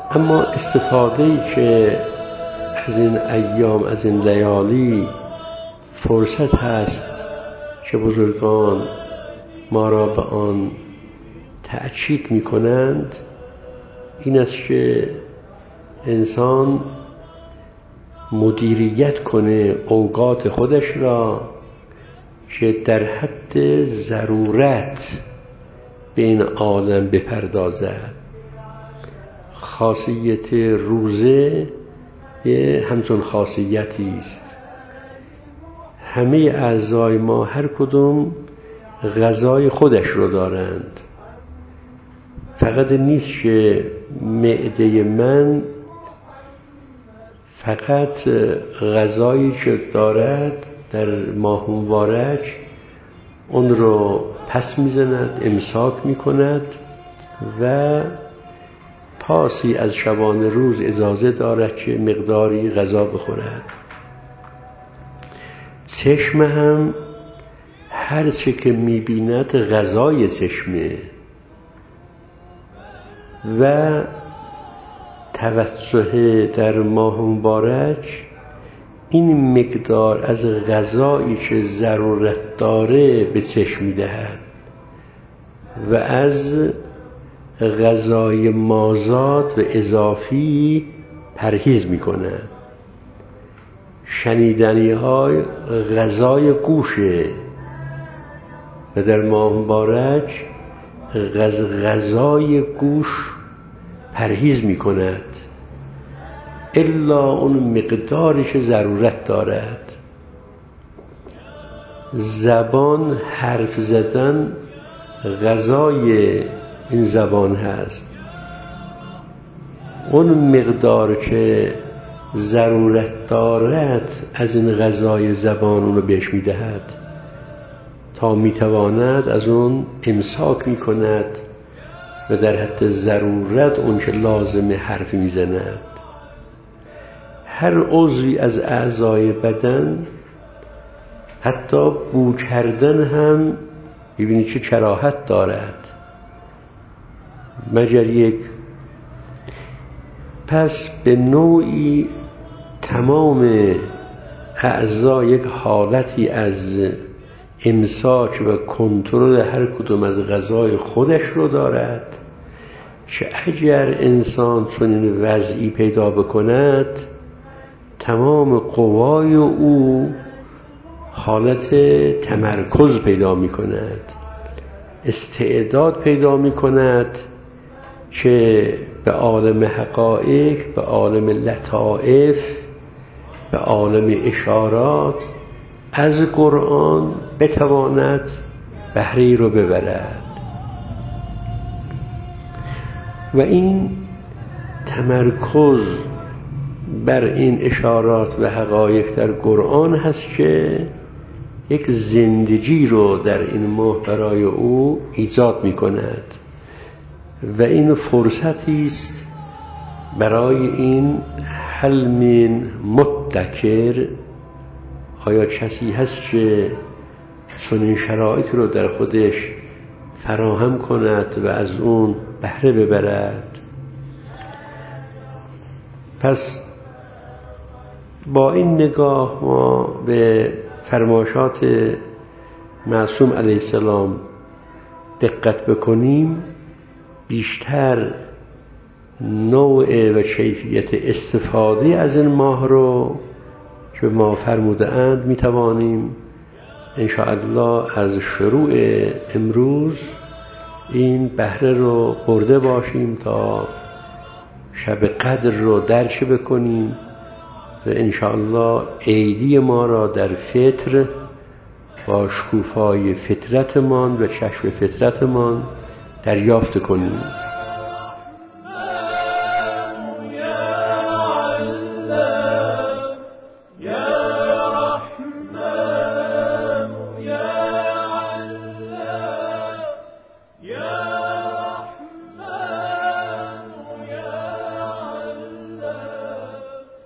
اما استفاده‌ای که از این ایام، از این لیالی فرصت هست که بزرگان ما را به آن تأکید می کنند، این است که انسان مدیریت کنه اوقات خودش را که در حد ضرورت به این عالم بپردازد. خاصیت روزه همچون خاصیتی است. همه اعضای ما هر کدوم غذای خودش رو دارند. فقط نیست که معده من فقط غذایی که دارد در ماه مبارک اون رو پس میزند، امساک میکند و پاسی از شبانه روز اجازه دارد که مقداری غذا بخورد. چشم هم هر چه که میبیند غذای چشمه و توسط در ماه مبارک این مقدار از غذایی که ضرورت داره به چشم میدهد و از غذای مازاد و اضافی پرهیز میکنه. شنیدنی های غذای گوشه و در ماه مبارک غذای گوش پرهیز میکند الا اون مقداری که ضرورت دارد. زبان، حرف زدن غذای این زبان هست. اون مقدار که ضرورت دارد از این غذای زبان اونو بهش میدهد تا میتواند از اون امساک میکند و در حد ضرورت اون که لازم حرف میزند. هر عضوی از اعضای بدن، حتی بو کردن هم ببینید چه کراهت دارد مگر یک. پس به نوعی تمام اعضا یک حالتی از امساک و کنترل هر کدوم از غذای خودش رو دارد که اگر انسان چنین وضعی پیدا بکند تمام قوای او حالت تمرکز پیدا می کند، استعداد پیدا می کند که به عالم حقایق، به عالم لطائف، به عالم اشارات از قرآن بتواند بهره رو ببرد. و این تمرکز بر این اشارات و حقایق در قرآن هست که یک زندگی رو در این ماه برای او ایجاد می کند و این فرصتی است برای این هل من مدکر، آیا کسی هست که چنین شرایط رو در خودش فراهم کند و از اون بهره ببرد. پس با این نگاه ما به فرمایشات معصوم علیه السلام دقت بکنیم، بیشتر نوع و کیفیت استفاده از این ماه رو که ما فرموده اند میتوانیم انشاءالله از شروع امروز این بهره رو برده باشیم تا شب قدر رو درک بکنیم و انشاءالله عیدی ما را در فطر با شکوفای فطرتمان و کشف فطرتمان دریافت کنیم.